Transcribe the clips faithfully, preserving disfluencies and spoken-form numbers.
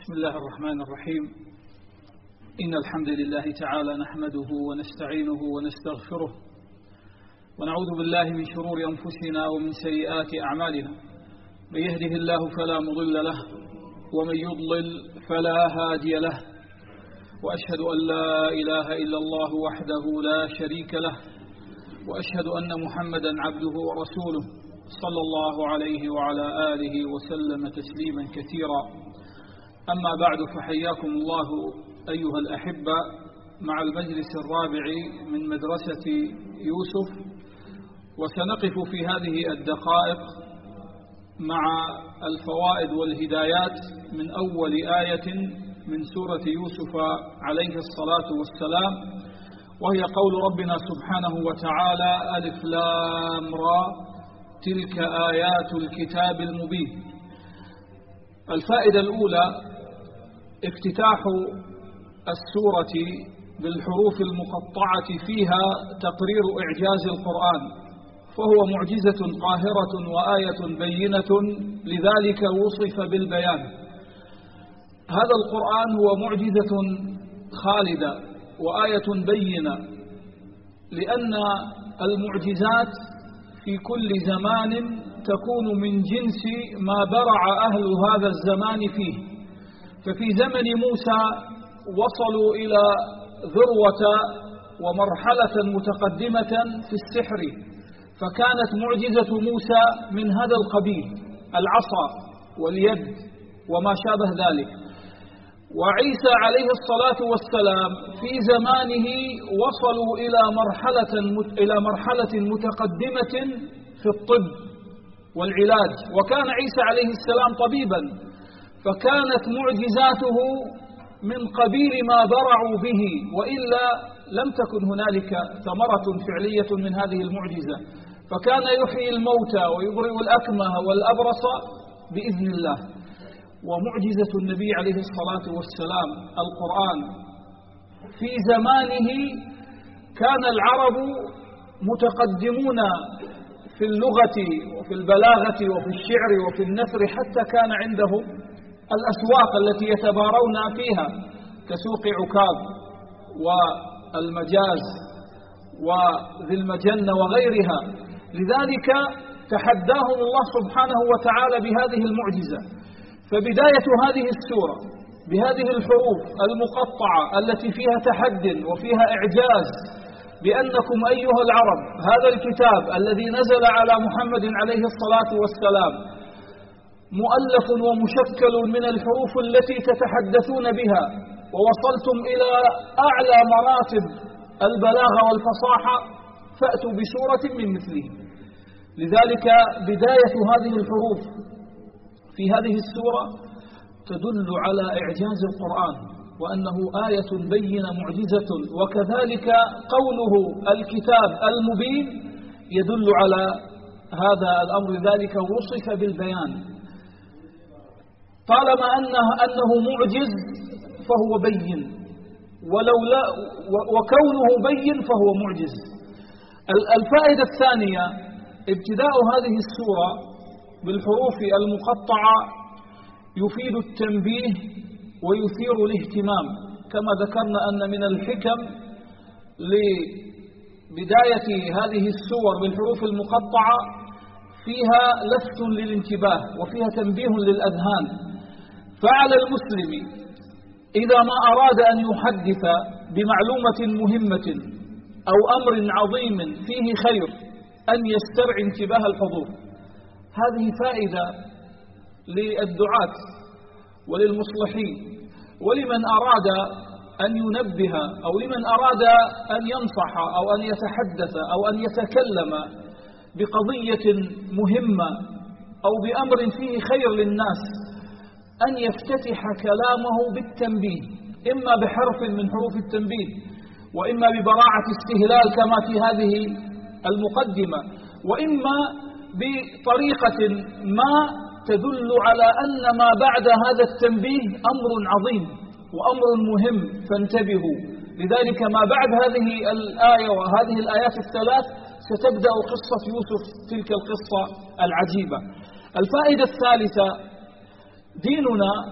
بسم الله الرحمن الرحيم. إن الحمد لله تعالى نحمده ونستعينه ونستغفره ونعوذ بالله من شرور أنفسنا ومن سيئات أعمالنا. من يهده الله فلا مضل له ومن يضلل فلا هادي له، وأشهد أن لا إله إلا الله وحده لا شريك له، وأشهد أن محمدا عبده ورسوله صلى الله عليه وعلى آله وسلم تسليما كثيرا. أما بعد، فحياكم الله أيها الأحبة مع المجلس الرابع من مدرسة يوسف، وسنقف في هذه الدقائق مع الفوائد والهدايات من أول آية من سورة يوسف عليه الصلاة والسلام، وهي قول ربنا سبحانه وتعالى: ألف لام را تلك آيات الكتاب المبين. الفائدة الأولى: افتتاح السورة بالحروف المقطعة فيها تقرير إعجاز القرآن، فهو معجزة قاهرة وآية بينة، لذلك وصف بالبيان. هذا القرآن هو معجزة خالدة وآية بينة، لأن المعجزات في كل زمان تكون من جنس ما برع أهل هذا الزمان فيه. ففي زمن موسى وصلوا إلى ذروة ومرحلة متقدمة في السحر، فكانت معجزة موسى من هذا القبيل: العصا واليد وما شابه ذلك. وعيسى عليه الصلاة والسلام في زمانه وصلوا إلى مرحلة إلى مرحلة متقدمة في الطب والعلاج، وكان عيسى عليه السلام طبيبا، فكانت معجزاته من قبيل ما برعوا به، وإلا لم تكن هنالك ثمرة فعلية من هذه المعجزة. فكان يحيي الموتى ويبرئ الأكمه والأبرص بإذن الله. ومعجزة النبي عليه الصلاة والسلام القرآن، في زمانه كان العرب متقدمون في اللغة وفي البلاغة وفي الشعر وفي النثر، حتى كان عندهم الأسواق التي يتبارون فيها كسوق عكاظ والمجاز وذي المجنة وغيرها. لذلك تحداهم الله سبحانه وتعالى بهذه المعجزة. فبداية هذه السورة بهذه الحروف المقطعة التي فيها تحد وفيها إعجاز بأنكم أيها العرب هذا الكتاب الذي نزل على محمد عليه الصلاة والسلام مؤلف ومشكل من الحروف التي تتحدثون بها، ووصلتم إلى أعلى مراتب البلاغة والفصاحة، فأتوا بسورة من مثله. لذلك بداية هذه الحروف في هذه السورة تدل على إعجاز القرآن، وأنه آية بينة معجزة. وكذلك قوله الكتاب المبين يدل على هذا الأمر، ذلك وصف بالبيان. طالما أنه, أنه معجز فهو بين، ولو لا وكونه بين فهو معجز. الفائدة الثانية: ابتداء هذه السورة بالحروف المقطعة يفيد التنبيه ويثير الاهتمام، كما ذكرنا أن من الحكم لبداية هذه السور بالحروف المقطعة فيها لفت للانتباه وفيها تنبيه للأذهان. فعلى المسلم إذا ما أراد أن يحدث بمعلومة مهمة أو أمر عظيم فيه خير أن يسترعي انتباه الحضور. هذه فائدة للدعاة وللمصلحين ولمن أراد أن ينبه أو لمن أراد أن ينصح أو أن يتحدث أو أن يتكلم بقضية مهمة أو بأمر فيه خير للناس، أن يفتتح كلامه بالتنبيه، إما بحرف من حروف التنبيه، وإما ببراعة استهلال كما في هذه المقدمة، وإما بطريقة ما تدل على أن ما بعد هذا التنبيه أمر عظيم وأمر مهم، فانتبهوا. لذلك ما بعد هذه الآية وهذه الآيات الثلاث ستبدأ قصة يوسف، تلك القصة العجيبة. الفائدة الثالثة: ديننا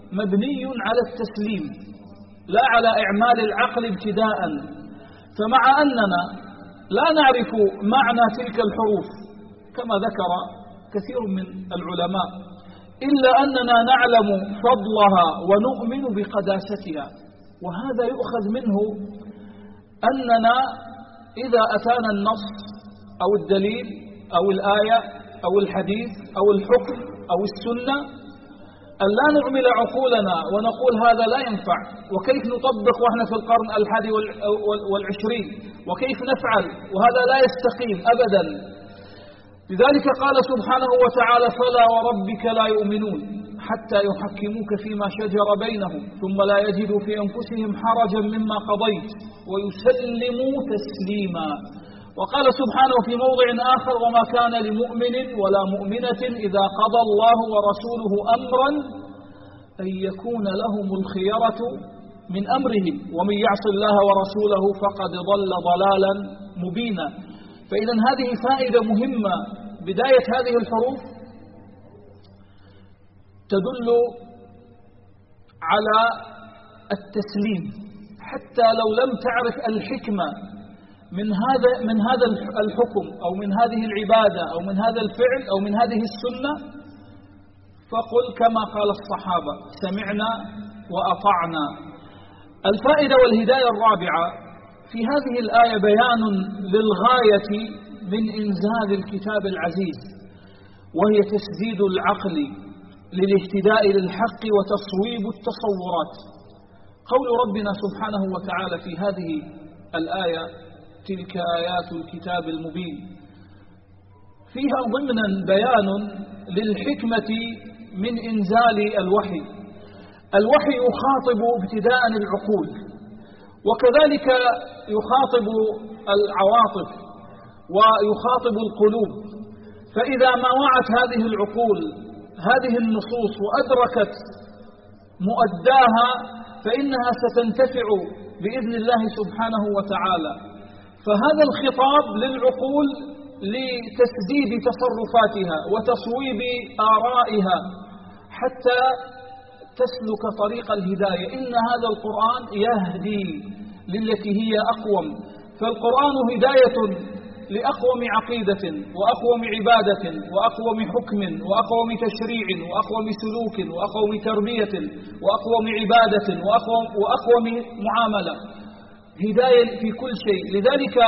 مبني على التسليم لا على إعمال العقل ابتداء. فمع أننا لا نعرف معنى تلك الحروف كما ذكر كثير من العلماء، إلا أننا نعلم فضلها ونؤمن بقداستها. وهذا يؤخذ منه أننا إذا أتانا النص أو الدليل أو الآية أو الحديث أو الحكم أو السنة أن لا نعمل عقولنا ونقول هذا لا ينفع، وكيف نطبق وإحنا في القرن الحادي والعشرين، وكيف نفعل وهذا لا يستقيم أبدا. لذلك قال سبحانه وتعالى: فلا وربك لا يؤمنون حتى يحكموك فيما شجر بينهم ثم لا يجدوا في أنفسهم حرجا مما قضيت ويسلموا تسليما. وقال سبحانه في موضع آخر: وما كان لمؤمن ولا مؤمنة إذا قضى الله ورسوله أمرا أن يكون لهم الخيرة من أمرهم ومن يعص الله ورسوله فقد ضل ضلالا مبينا. فإذا هذه فائدة مهمة. بداية هذه الحروف تدل على التسليم، حتى لو لم تعرف الحكمة من هذا من هذا الحكم أو من هذه العبادة أو من هذا الفعل أو من هذه السنة، فقل كما قال الصحابة: سمعنا وأطعنا. الفائدة والهداية الرابعة في هذه الآية بيان للغاية من إنزال الكتاب العزيز، وهي تسديد العقل للاهتداء للحق وتصويب التصورات. قول ربنا سبحانه وتعالى في هذه الآية: تلك آيات الكتاب المبين، فيها ضمنا بيان للحكمة من إنزال الوحي. الوحي يخاطب ابتداء العقول، وكذلك يخاطب العواطف ويخاطب القلوب. فإذا ما وعت هذه العقول هذه النصوص وأدركت مؤداها فإنها ستنتفع بإذن الله سبحانه وتعالى. فهذا الخطاب للعقول لتسديد تصرفاتها وتصويب آرائها حتى تسلك طريق الهداية. إن هذا القرآن يهدي للتي هي أقوم. فالقرآن هداية لأقوم عقيدة وأقوم عبادة وأقوم حكم وأقوم تشريع وأقوم سلوك وأقوم تربية وأقوم عبادة وأقوم, وأقوم معاملة. هداية في كل شيء. لذلك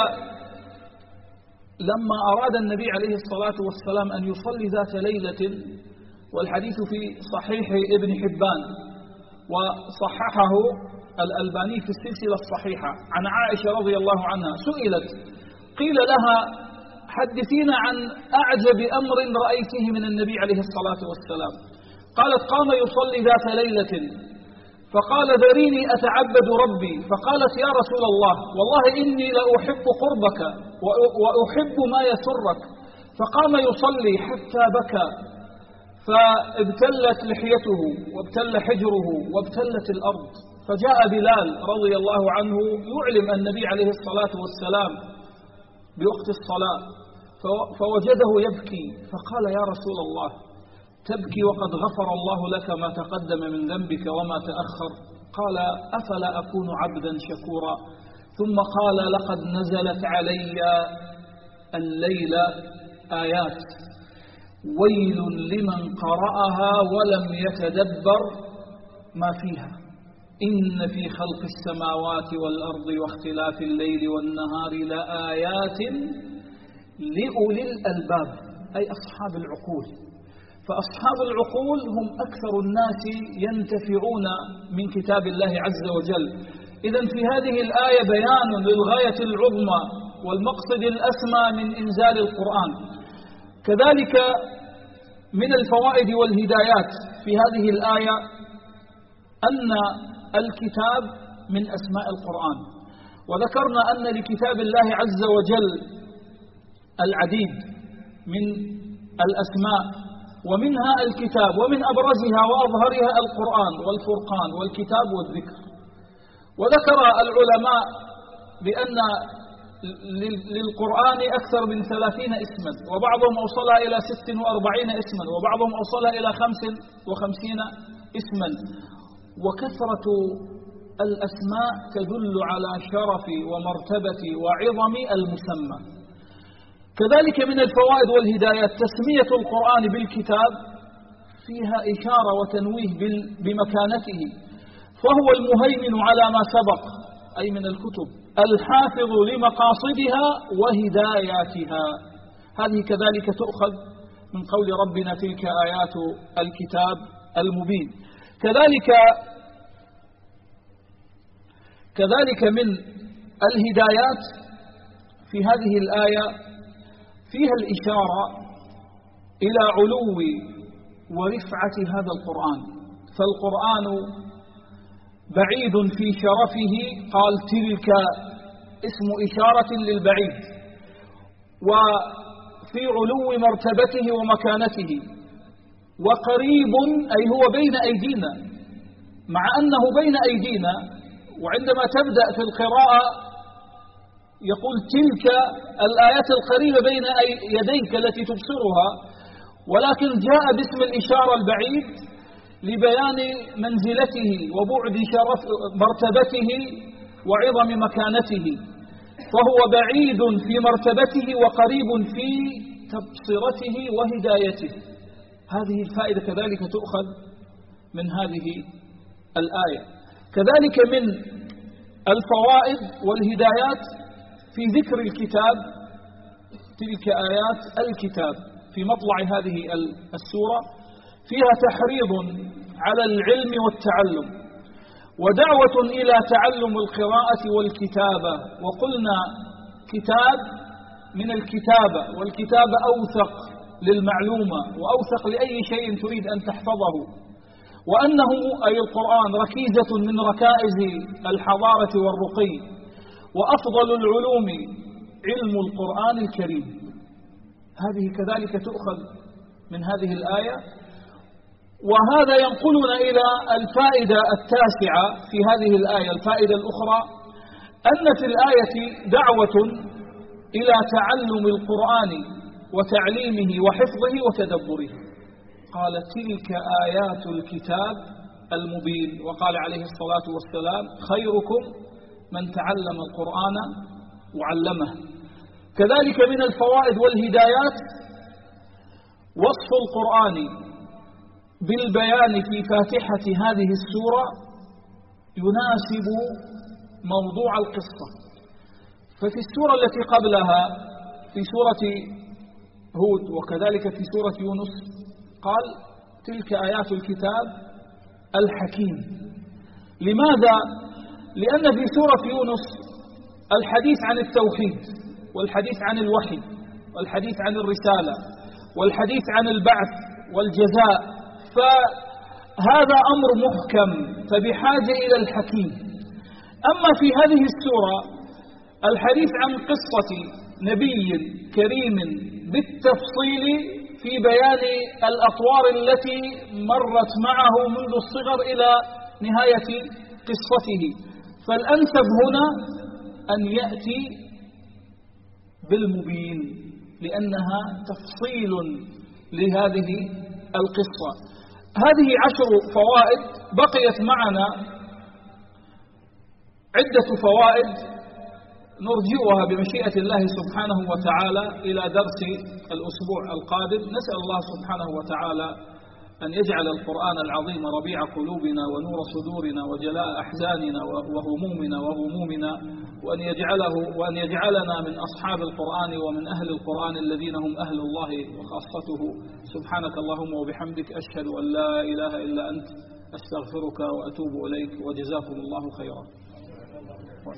لما أراد النبي عليه الصلاة والسلام أن يصلي ذات ليلة، والحديث في صحيح ابن حبان وصححه الألباني في السلسلة الصحيحة عن عائشة رضي الله عنها، سئلت قيل لها: حدثينا عن أعجب أمر رأيته من النبي عليه الصلاة والسلام. قالت: قام يصلي ذات ليلة فقال: ذريني أتعبد ربي. فقالت: يا رسول الله، والله إني لأحب قربك وأحب ما يسرك. فقام يصلي حتى بكى، فابتلت لحيته وابتل حجره وابتلت الأرض. فجاء بلال رضي الله عنه يعلم النبي عليه الصلاة والسلام بوقت الصلاة، فوجده يبكي فقال: يا رسول الله، تبكي وقد غفر الله لك ما تقدم من ذنبك وما تأخر؟ قال: أفلا أكون عبدا شكورا؟ ثم قال: لقد نزلت علي الليلة آيات ويل لمن قرأها ولم يتدبر ما فيها، إن في خلق السماوات والأرض واختلاف الليل والنهار لآيات لأولي الألباب، أي أصحاب العقول. فأصحاب العقول هم أكثر الناس ينتفعون من كتاب الله عز وجل. إذن في هذه الآية بيان للغاية العظمى والمقصد الأسمى من إنزال القرآن. كذلك من الفوائد والهدايات في هذه الآية أن الكتاب من أسماء القرآن، وذكرنا أن لكتاب الله عز وجل العديد من الأسماء، ومنها الكتاب، ومن أبرزها وأظهرها القرآن والفرقان والكتاب والذكر. وذكر العلماء بأن للقرآن أكثر من ثلاثين اسما، وبعضهم أوصلها إلى ست وأربعين اسما، وبعضهم أوصلها إلى خمس وخمسين اسما، وكثرة الأسماء تدل على شرف ومرتبة وعظم المسمى. كذلك من الفوائد والهدايات تسمية القرآن بالكتاب، فيها إشارة وتنويه بمكانته، فهو المهيمن على ما سبق أي من الكتب، الحافظ لمقاصدها وهداياتها. هذه كذلك تؤخذ من قول ربنا تلك آيات الكتاب المبين. كذلك كذلك من الهدايات في هذه الآية فيها الإشارة إلى علو ورفعة هذا القرآن، فالقرآن بعيد في شرفه، قال تلك اسم إشارة للبعيد، وفي علو مرتبته ومكانته، وقريب أي هو بين أيدينا، مع أنه بين أيدينا. وعندما تبدأ في القراءة يقول تلك الآيات القريبة بين يديك التي تبصرها، ولكن جاء باسم الإشارة البعيد لبيان منزلته وبعد شرف مرتبته وعظم مكانته، فهو بعيد في مرتبته وقريب في تبصرته وهدايته. هذه الفائدة كذلك تؤخذ من هذه الآية. كذلك من الفوائد والهدايات في ذكر الكتاب، تلك آيات الكتاب في مطلع هذه السورة، فيها تحريض على العلم والتعلم ودعوة إلى تعلم القراءة والكتابة. وقلنا كتاب من الكتابة، والكتابة أوثق للمعلومة وأوثق لأي شيء تريد أن تحفظه، وأنه أي القرآن ركيزة من ركائز الحضارة والرقي، وأفضل العلوم علم القرآن الكريم. هذه كذلك تؤخذ من هذه الآية. وهذا ينقلنا إلى الفائدة التاسعة في هذه الآية، الفائدة الأخرى، أن في الآية دعوة إلى تعلم القرآن وتعليمه وحفظه وتدبره. قال تلك آيات الكتاب المبين، وقال عليه الصلاة والسلام خيركم من تعلم القرآن وعلمه. كذلك من الفوائد والهدايات وصف القرآن بالبيان في فاتحة هذه السورة يناسب موضوع القصة. ففي السورة التي قبلها في سورة هود وكذلك في سورة يونس قال تلك آيات الكتاب الحكيم. لماذا؟ لأن في سورة يونس الحديث عن التوحيد، والحديث عن الوحي، والحديث عن الرسالة، والحديث عن البعث والجزاء، فهذا أمر محكم فبحاجة إلى الحكيم. أما في هذه السورة الحديث عن قصة نبي كريم بالتفصيل في بيان الأطوار التي مرت معه منذ الصغر إلى نهاية قصته، فالأنسب هنا أن يأتي بالمبين لأنها تفصيل لهذه القصة. هذه عشر فوائد، بقيت معنا عدة فوائد نرجئها بمشيئة الله سبحانه وتعالى إلى درس الأسبوع القادم. نسأل الله سبحانه وتعالى أن يجعل القرآن العظيم ربيع قلوبنا ونور صدورنا وجلاء أحزاننا وهمومنا وغمومنا، وأن يجعله وأن يجعلنا من أصحاب القرآن ومن أهل القرآن الذين هم أهل الله وخاصته. سبحانك اللهم وبحمدك، أشهد أن لا إله إلا أنت، أستغفرك وأتوب إليك، وجزاكم الله خيرا.